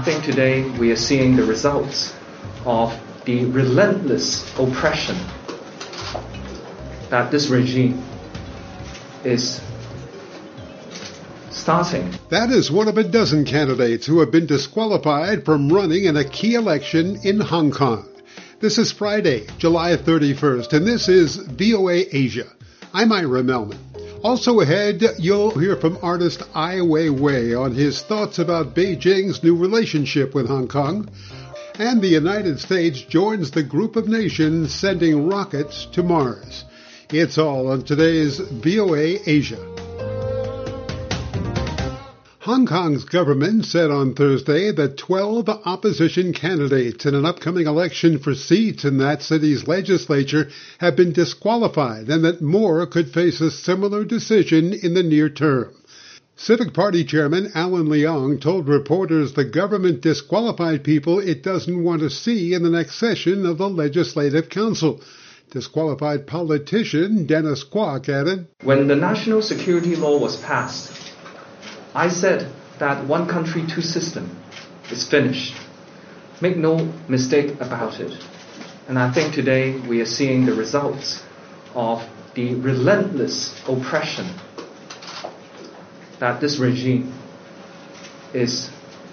think today we are seeing the results of the relentless oppression that this regime is starting. That is one of a dozen candidates who have been disqualified from running in a key election in Hong Kong. This is Friday, July 31st, and this is VOA Asia. I'm Ira Melman. Also ahead, you'll hear from artist Ai Weiwei on his thoughts about Beijing's new relationship with Hong Kong. And the United States joins the group of nations sending rockets to Mars. It's all on today's VOA Asia. Hong Kong's government said on Thursday that 12 opposition candidates in an upcoming election for seats in that city's legislature have been disqualified and that more could face a similar decision in the near term. Civic Party Chairman Alan Leong told reporters the government disqualified people it doesn't want to see in the next session of the Legislative Council. Disqualified politician Dennis Kwok added, "When the national security law was passed, I said that one country, two system is finished. Make no mistake about it. And I think today we are seeing the results of the relentless oppression that this regime is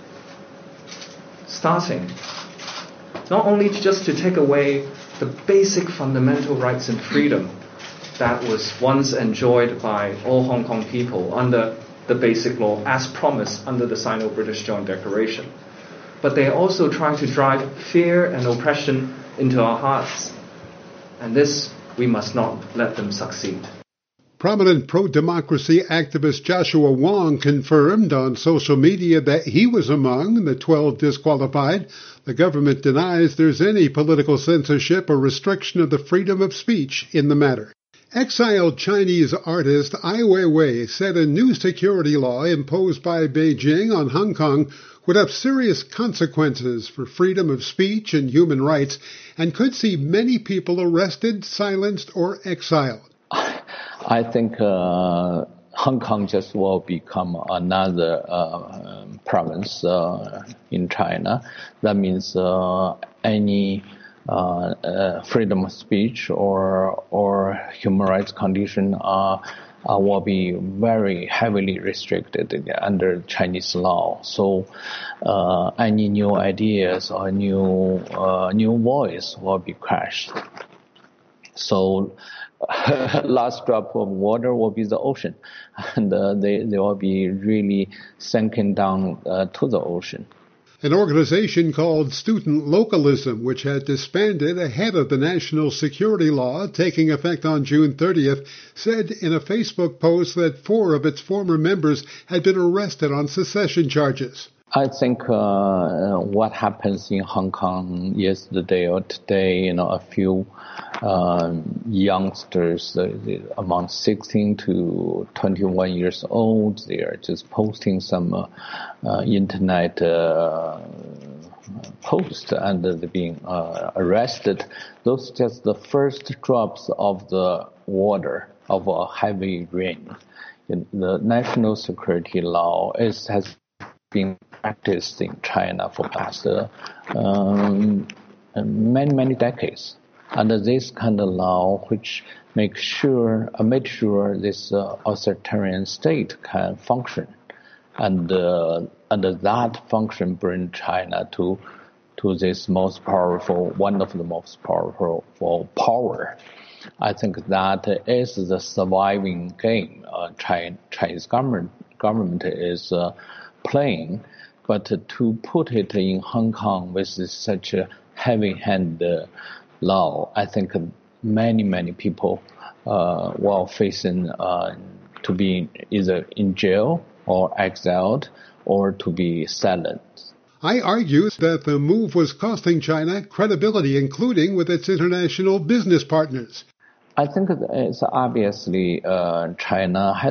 starting. Not only just to take away the basic fundamental rights and freedom that was once enjoyed by all Hong Kong people under the Basic Law as promised under the Sino-British Joint Declaration. But they are also trying to drive fear and oppression into our hearts. And this, we must not let them succeed." Prominent pro-democracy activist Joshua Wong confirmed on social media that he was among the 12 disqualified. The government denies there's any political censorship or restriction of the freedom of speech in the matter. Exiled Chinese artist Ai Weiwei said a new security law imposed by Beijing on Hong Kong would have serious consequences for freedom of speech and human rights and could see many people arrested, silenced, or exiled. I think Hong Kong just will become another province in China. That means any freedom of speech or human rights condition will be very heavily restricted under Chinese law. So any new ideas or new voice will be crushed. So last drop of water will be the ocean, and they will be really sinking down to the ocean. An organization called Student Localism, which had disbanded ahead of the national security law taking effect on June 30th, said in a Facebook post that 4 of its former members had been arrested on secession charges. I think what happens in Hong Kong yesterday or today, a few youngsters, among 16 to 21 years old, they are just posting some internet posts and they're being arrested. Those are just the first drops of the water of a heavy rain. The national security law has been practiced in China for past many decades. Under this kind of law, which made sure this authoritarian state can function, and under that function bring China to this one of the most powerful power. I think that is the surviving game Chinese government is playing, but to put it in Hong Kong with such a heavy-handed law, I think many people will facing to be either in jail or exiled or to be silenced. I argue that the move was costing China credibility, including with its international business partners. I think it's obviously China had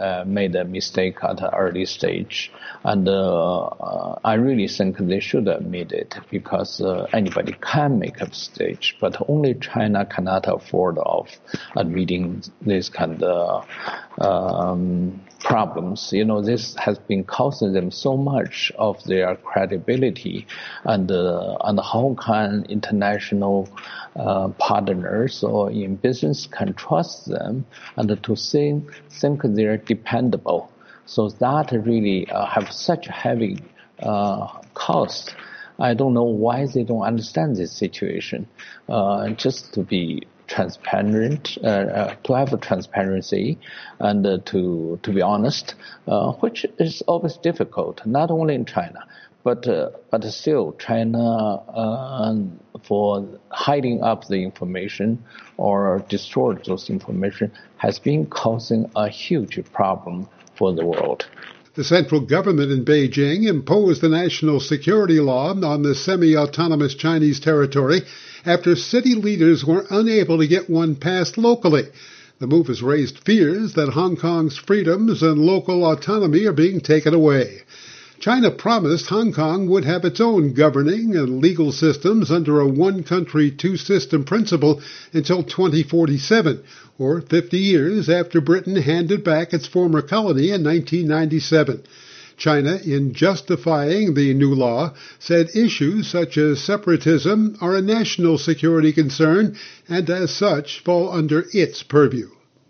made a mistake at an early stage. And I really think they should admit it, because anybody can make a mistake, but only China cannot afford of admitting this kind of problems. This has been costing them so much of their credibility, and how can international partners or in business can trust them and to think they're dependable. So that really have such a heavy cost. I don't know why they don't understand this situation. Just to be transparent, to have a transparency, and to be honest, which is always difficult, not only in China, but still China for hiding up the information or distort those information has been causing a huge problem for the world. The central government in Beijing imposed the national security law on the semi-autonomous Chinese territory after city leaders were unable to get one passed locally. The move has raised fears that Hong Kong's freedoms and local autonomy are being taken away. China promised Hong Kong would have its own governing and legal systems under a one-country, two-system principle until 2047, or 50 years after Britain handed back its former colony in 1997. China, in justifying the new law, said issues such as separatism are a national security concern and as such fall under its purview.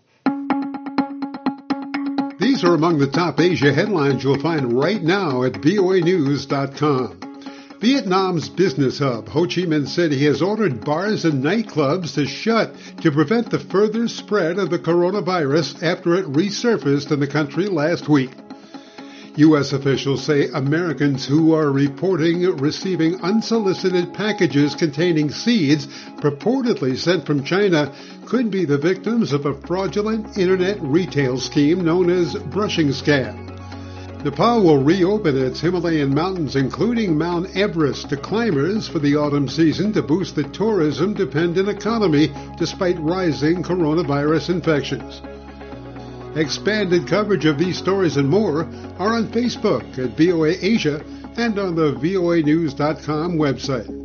These are among the top Asia headlines you'll find right now at voanews.com. Vietnam's business hub, Ho Chi Minh City, has ordered bars and nightclubs to shut to prevent the further spread of the coronavirus after it resurfaced in the country last week. U.S. officials say Americans who are reporting receiving unsolicited packages containing seeds purportedly sent from China could be the victims of a fraudulent internet retail scheme known as brushing scam. Nepal will reopen its Himalayan mountains, including Mount Everest, to climbers for the autumn season to boost the tourism-dependent economy despite rising coronavirus infections. Expanded coverage of these stories and more are on Facebook at VOA Asia and on the voanews.com website.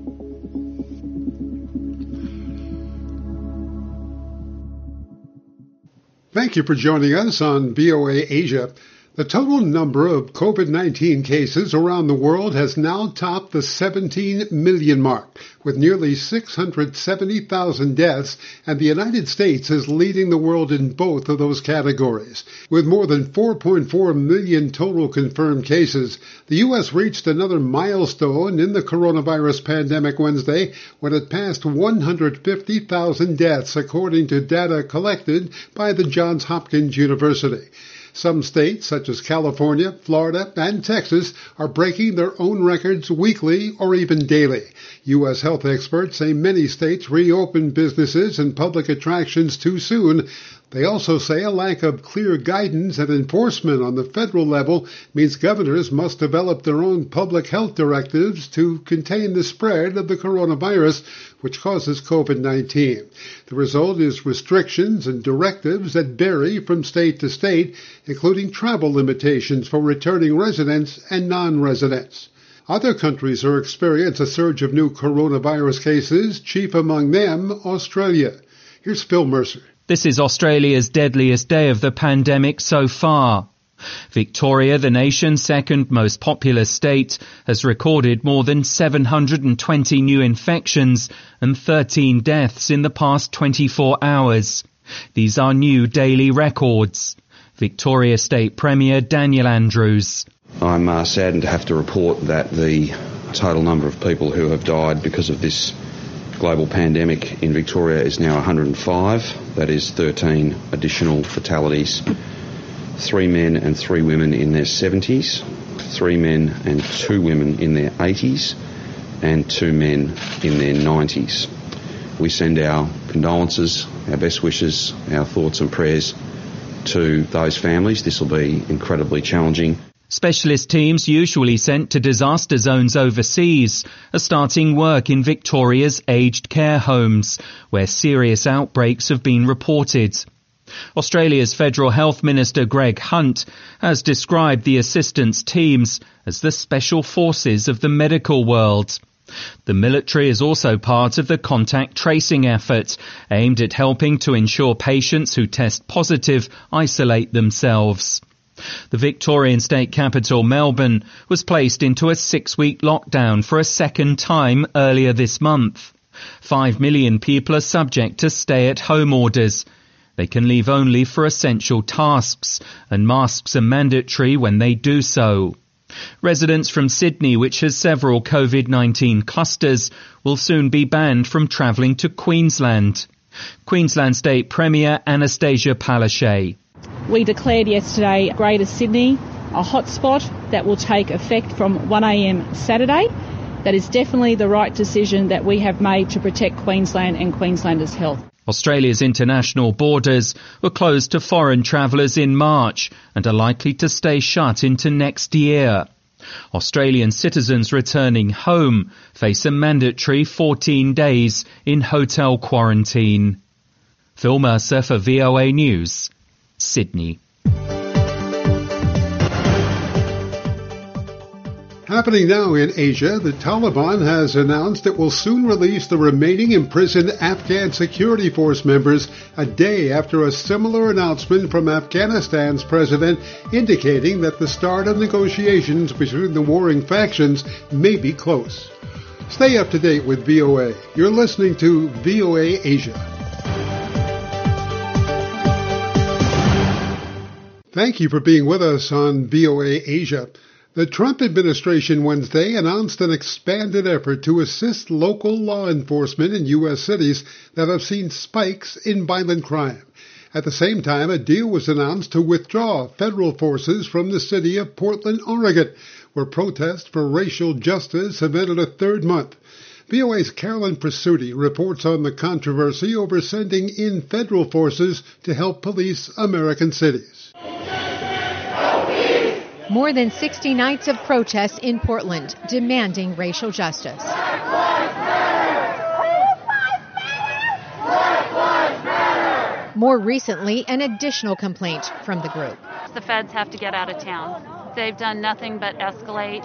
Thank you for joining us on VOA Asia. The total number of COVID-19 cases around the world has now topped the 17 million mark, with nearly 670,000 deaths, and the United States is leading the world in both of those categories. With more than 4.4 million total confirmed cases, the U.S. reached another milestone in the coronavirus pandemic Wednesday when it passed 150,000 deaths, according to data collected by the Johns Hopkins University. Some states, such as California, Florida, and Texas, are breaking their own records weekly or even daily. U.S. health experts say many states reopened businesses and public attractions too soon. They also say a lack of clear guidance and enforcement on the federal level means governors must develop their own public health directives to contain the spread of the coronavirus, which causes COVID-19. The result is restrictions and directives that vary from state to state, including travel limitations for returning residents and non-residents. Other countries are experiencing a surge of new coronavirus cases, chief among them Australia. Here's Phil Mercer. This is Australia's deadliest day of the pandemic so far. Victoria, the nation's second most populous state, has recorded more than 720 new infections and 13 deaths in the past 24 hours. These are new daily records. Victoria State Premier Daniel Andrews. I'm saddened to have to report that the total number of people who have died because of this global pandemic in Victoria is now 105. That is 13 additional fatalities. 3 men and 3 women in their 70s, 3 men and 2 women in their 80s, and 2 men in their 90s. We send our condolences, our best wishes, our thoughts and prayers to those families. This will be incredibly challenging. Specialist teams usually sent to disaster zones overseas are starting work in Victoria's aged care homes, where serious outbreaks have been reported. Australia's Federal Health Minister Greg Hunt has described the assistance teams as the special forces of the medical world. The military is also part of the contact tracing effort, aimed at helping to ensure patients who test positive isolate themselves. The Victorian state capital, Melbourne, was placed into a 6-week lockdown for a second time earlier this month. 5 million people are subject to stay-at-home orders. They can leave only for essential tasks, and masks are mandatory when they do so. Residents from Sydney, which has several COVID-19 clusters, will soon be banned from travelling to Queensland. Queensland State Premier Anastasia Palaszczuk. We declared yesterday Greater Sydney a hotspot that will take effect from 1 a.m. Saturday. That is definitely the right decision that we have made to protect Queensland and Queenslanders' health. Australia's international borders were closed to foreign travellers in March and are likely to stay shut into next year. Australian citizens returning home face a mandatory 14 days in hotel quarantine. Phil Mercer for VOA News, Sydney. Happening now in Asia, the Taliban has announced it will soon release the remaining imprisoned Afghan security force members a day after a similar announcement from Afghanistan's president indicating that the start of negotiations between the warring factions may be close. Stay up to date with VOA. You're listening to VOA Asia. Thank you for being with us on VOA Asia. The Trump administration Wednesday announced an expanded effort to assist local law enforcement in U.S. cities that have seen spikes in violent crime. At the same time, a deal was announced to withdraw federal forces from the city of Portland, Oregon, where protests for racial justice have entered a third month. VOA's Carolyn Presutti reports on the controversy over sending in federal forces to help police American cities. More than 60 nights of protests in Portland demanding racial justice. More recently, an additional complaint from the group. The feds have to get out of town. They've done nothing but escalate.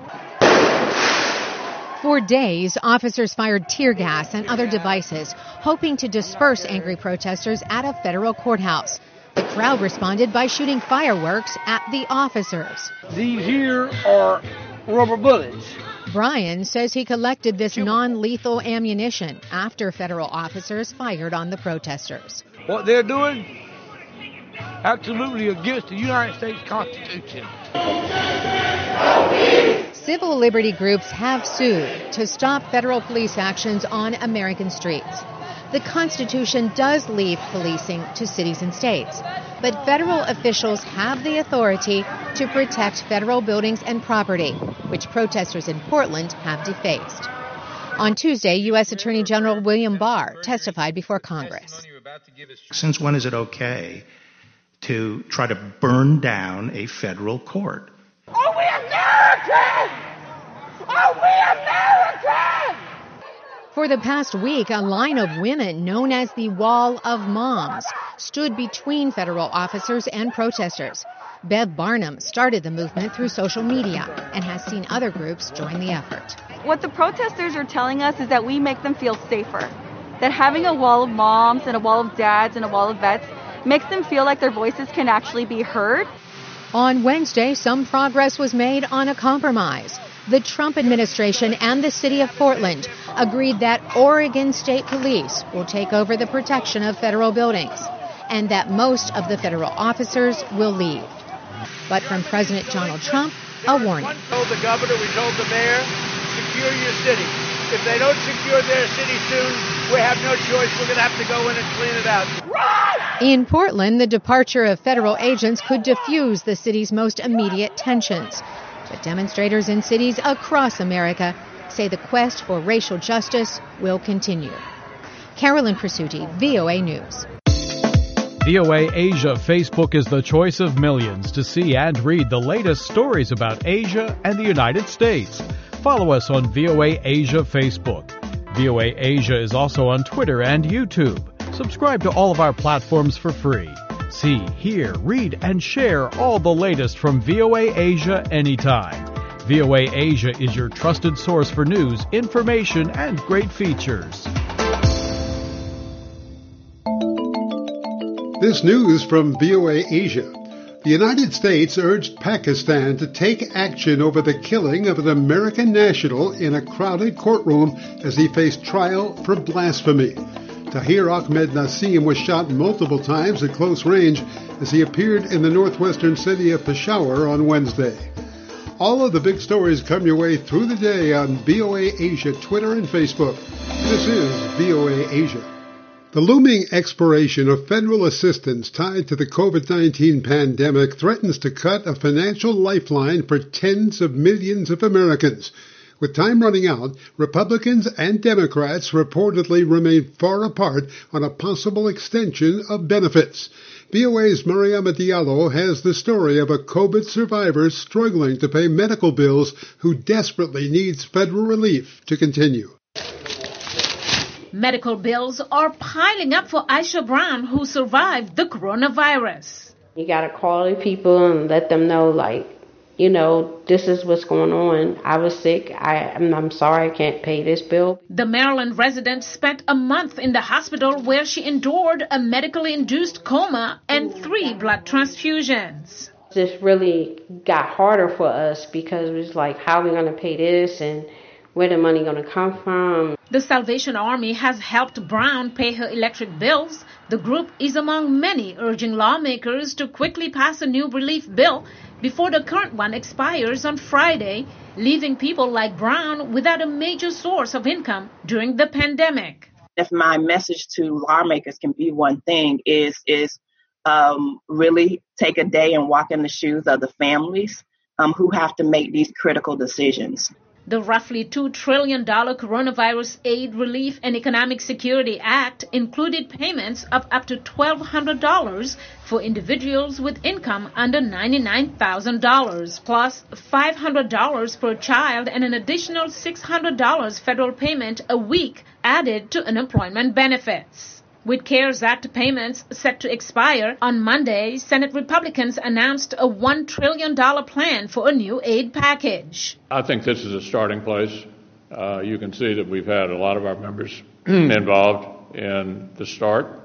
For days, officers fired tear gas and other devices, hoping to disperse angry protesters at a federal courthouse. The crowd responded by shooting fireworks at the officers. These here are rubber bullets. Brian says he collected this non-lethal ammunition after federal officers fired on the protesters. What they're doing, absolutely against the United States Constitution. Civil liberty groups have sued to stop federal police actions on American streets. The Constitution does leave policing to cities and states, but federal officials have the authority to protect federal buildings and property, which protesters in Portland have defaced. On Tuesday, U.S. Attorney General William Barr testified before Congress. Since when is it okay to try to burn down a federal court? Are we Americans? Are we Americans? For the past week, a line of women known as the Wall of Moms stood between federal officers and protesters. Bev Barnum started the movement through social media and has seen other groups join the effort. What the protesters are telling us is that we make them feel safer. That having a wall of moms and a wall of dads and a wall of vets makes them feel like their voices can actually be heard. On Wednesday, some progress was made on a compromise. The Trump administration and the city of Portland agreed that Oregon State Police will take over the protection of federal buildings and that most of the federal officers will leave. But from President Donald Trump, a warning. We told the governor, we told the mayor, secure your city. If they don't secure their city soon, we have no choice. We're going to have to go in and clean it out. In Portland, the departure of federal agents could diffuse the city's most immediate tensions. But demonstrators in cities across America say the quest for racial justice will continue. Carolyn Presutti, VOA News. VOA Asia Facebook is the choice of millions to see and read the latest stories about Asia and the United States. Follow us on VOA Asia Facebook. VOA Asia is also on Twitter and YouTube. Subscribe to all of our platforms for free. See, hear, read, and share all the latest from VOA Asia anytime. VOA Asia is your trusted source for news, information, and great features. This news from VOA Asia. The United States urged Pakistan to take action over the killing of an American national in a crowded courtroom as he faced trial for blasphemy. Tahir Ahmed Nassim was shot multiple times at close range as he appeared in the northwestern city of Peshawar on Wednesday. All of the big stories come your way through the day on VOA Asia Twitter and Facebook. This is VOA Asia. The looming expiration of federal assistance tied to the COVID-19 pandemic threatens to cut a financial lifeline for tens of millions of Americans. With time running out, Republicans and Democrats reportedly remain far apart on a possible extension of benefits. VOA's Mariama Diallo has the story of a COVID survivor struggling to pay medical bills who desperately needs federal relief to continue. Medical bills are piling up for Aisha Brown, who survived the coronavirus. You got to call the people and let them know, this is what's going on. I was sick. I'm sorry I can't pay this bill. The Maryland resident spent a month in the hospital where she endured a medically induced coma and 3 blood transfusions. This really got harder for us because it was like, how are we going to pay this and where the money going to come from? The Salvation Army has helped Brown pay her electric bills. The group is among many urging lawmakers to quickly pass a new relief bill before the current one expires on Friday, leaving people like Brown without a major source of income during the pandemic. If my message to lawmakers can be one thing, is really take a day and walk in the shoes of the families who have to make these critical decisions. The roughly $2 trillion Coronavirus Aid, Relief, and Economic Security Act included payments of up to $1,200 for individuals with income under $99,000, plus $500 per child and an additional $600 federal payment a week added to unemployment benefits. With CARES Act payments set to expire on Monday, Senate Republicans announced a $1 trillion plan for a new aid package. I think this is a starting place. You can see that we've had a lot of our members involved in the start,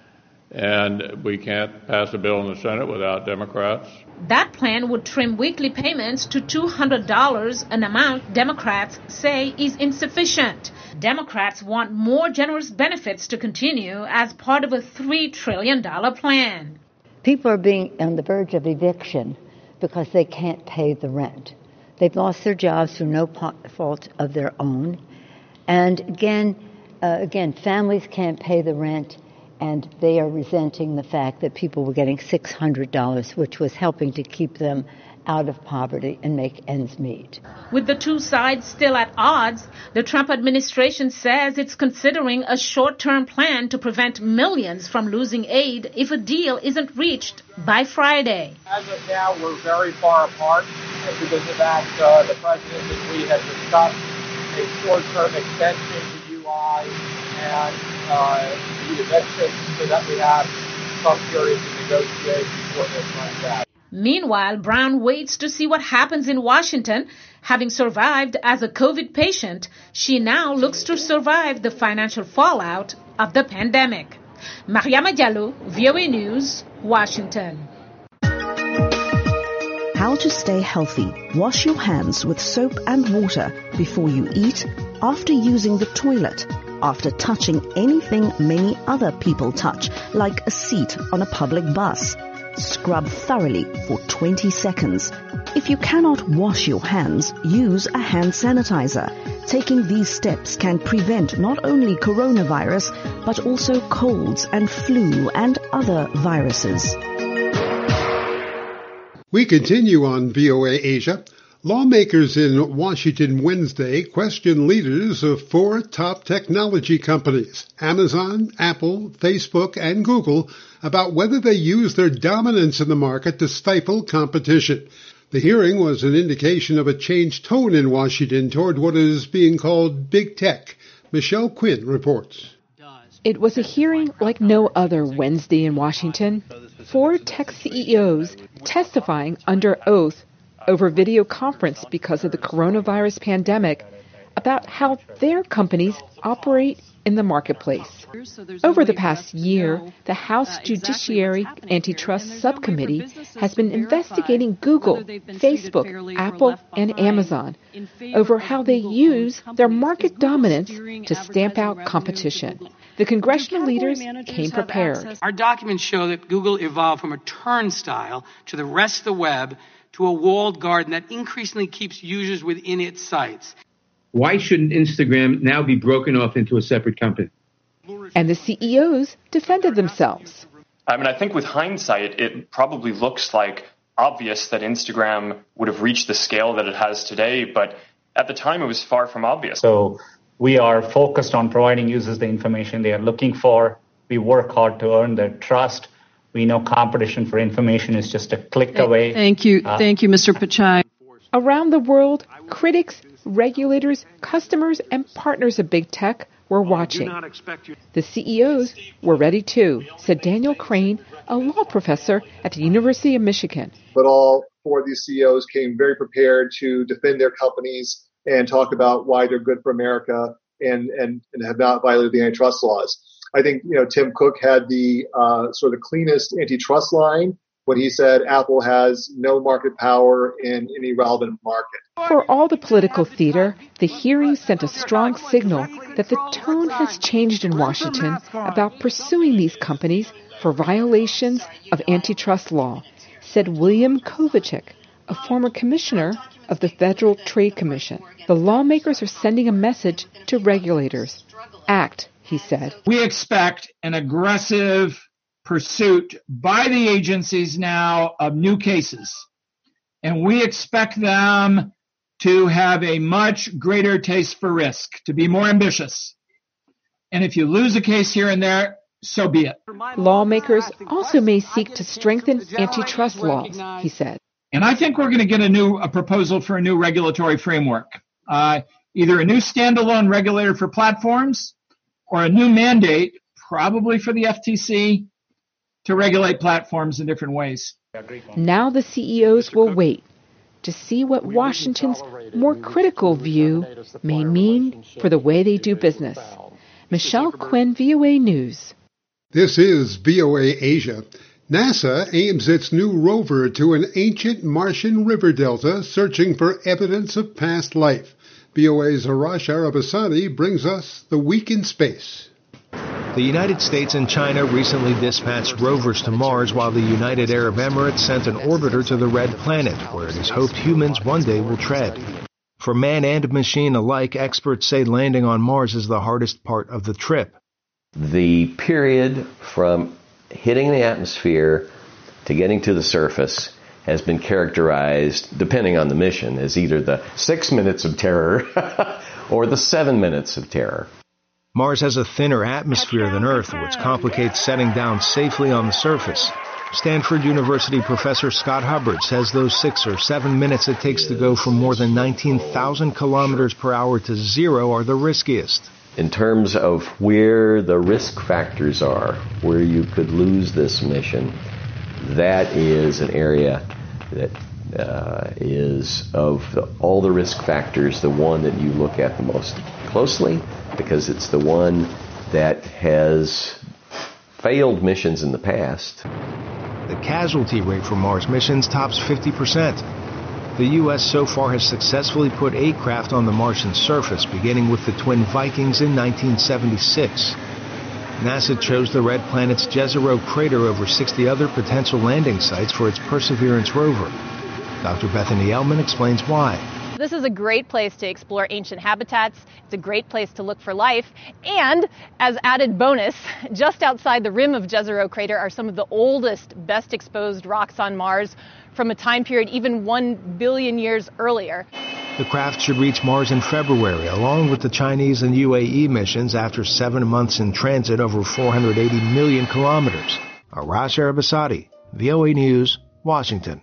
and we can't pass a bill in the Senate without Democrats. That plan would trim weekly payments to $200, an amount Democrats say is insufficient. Democrats want more generous benefits to continue as part of a $3 trillion plan. People are being on the verge of eviction because they can't pay the rent. They've lost their jobs through no fault of their own. And again, families can't pay the rent, and they are resenting the fact that people were getting $600, which was helping to keep them out of poverty and make ends meet. With the two sides still at odds, the Trump administration says it's considering a short-term plan to prevent millions from losing aid if a deal isn't reached by Friday. As of now, we're very far apart because of that. The president and we have discussed a short-term extension to UI and the eviction so that we have some period to negotiate before this runs out. Meanwhile, Brown waits to see what happens in Washington. Having survived as a COVID patient, she now looks to survive the financial fallout of the pandemic. Mariama Diallo, VOA News, Washington. How to stay healthy. Wash your hands with soap and water before you eat, after using the toilet, after touching anything many other people touch, like a seat on a public bus. Scrub thoroughly for 20 seconds. If you cannot wash your hands, use a hand sanitizer. Taking these steps can prevent not only coronavirus, but also colds and flu and other viruses. We continue on VOA Asia. Lawmakers in Washington Wednesday questioned leaders of 4 top technology companies, Amazon, Apple, Facebook, and Google, about whether they use their dominance in the market to stifle competition. The hearing was an indication of a changed tone in Washington toward what is being called big tech. Michelle Quinn reports. It was a hearing like no other Wednesday in Washington. 4 tech CEOs testifying under oath over video conference because of the coronavirus pandemic about how their companies operate in the marketplace. Over the past year, the House Judiciary Antitrust Subcommittee has been investigating Google, Facebook, Apple, and Amazon over how they use their market dominance to stamp out competition. The congressional leaders came prepared. Our documents show that Google evolved from a turnstile to the rest of the web to a walled garden that increasingly keeps users within its sites. Why shouldn't Instagram now be broken off into a separate company? And the CEOs defended themselves. I mean, I think with hindsight, it probably looks like obvious that Instagram would have reached the scale that it has today, but at the time it was far from obvious. So we are focused on providing users the information they are looking for. We work hard to earn their trust. We know competition for information is just a click away. Thank you, Mr. Pichai. Around the world, critics, regulators, customers, and partners of big tech were watching. The CEOs were ready too, said Daniel Crane, a law professor at the University of Michigan. But all 4 of these CEOs came very prepared to defend their companies and talk about why they're good for America and have not violated the antitrust laws. I think, Tim Cook had the sort of cleanest antitrust line when he said Apple has no market power in any relevant market. For all the political theater, the hearing sent a strong signal that the tone has changed in Washington about pursuing these companies for violations of antitrust law, said William Kovacic, a former commissioner of the Federal Trade Commission. The lawmakers are sending a message to regulators. Act, he said. We expect an aggressive pursuit by the agencies now of new cases. And we expect them to have a much greater taste for risk, to be more ambitious. And if you lose a case here and there, so be it. Lawmakers also may seek to strengthen antitrust laws, he said. And I think we're going to get a proposal for a new regulatory framework, either a new standalone regulator for platforms or a new mandate, probably for the FTC, to regulate platforms in different ways. Now the CEOs will wait to see what Washington's more critical view may mean for the way they do business. Michelle Quinn, VOA News. This is VOA Asia. NASA aims its new rover to an ancient Martian river delta searching for evidence of past life. VOA's Arash Arabasadi brings us the week in space. The United States and China recently dispatched rovers to Mars, while the United Arab Emirates sent an orbiter to the Red Planet, where it is hoped humans one day will tread. For man and machine alike, experts say landing on Mars is the hardest part of the trip. The period from hitting the atmosphere to getting to the surface has been characterized, depending on the mission, as either the 6 minutes of terror or the 7 minutes of terror. Mars has a thinner atmosphere than Earth, which complicates setting down safely on the surface. Stanford University professor Scott Hubbard says those 6 or 7 minutes it takes to go from more than 19,000 kilometers per hour to zero are the riskiest. In terms of where the risk factors are, where you could lose this mission, that is an area that is of all the risk factors, the one that you look at the most closely, because it's the one that has failed missions in the past. The casualty rate for Mars missions tops 50%. The U.S. so far has successfully put 8 craft on the Martian surface, beginning with the twin Vikings in 1976. NASA chose the Red Planet's Jezero crater over 60 other potential landing sites for its Perseverance rover. Dr. Bethany Ellman explains why. This is a great place to explore ancient habitats. It's a great place to look for life. And as added bonus, just outside the rim of Jezero crater are some of the oldest, best exposed rocks on Mars from a time period even 1 billion years earlier. The craft should reach Mars in February, along with the Chinese and UAE missions after 7 months in transit over 480 million kilometers. Arash Arabasadi, VOA News, Washington.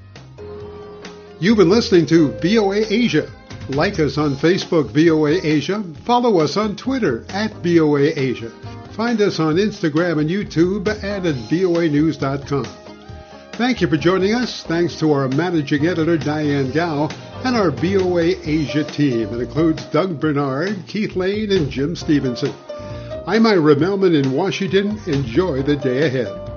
You've been listening to VOA Asia. Like us on Facebook, VOA Asia. Follow us on Twitter @VOA Asia. Find us on Instagram and YouTube and at voanews.com. Thank you for joining us. Thanks to our managing editor, Diane Gao, and our VOA Asia team. It includes Doug Bernard, Keith Lane, and Jim Stevenson. I'm Ira Melman in Washington. Enjoy the day ahead.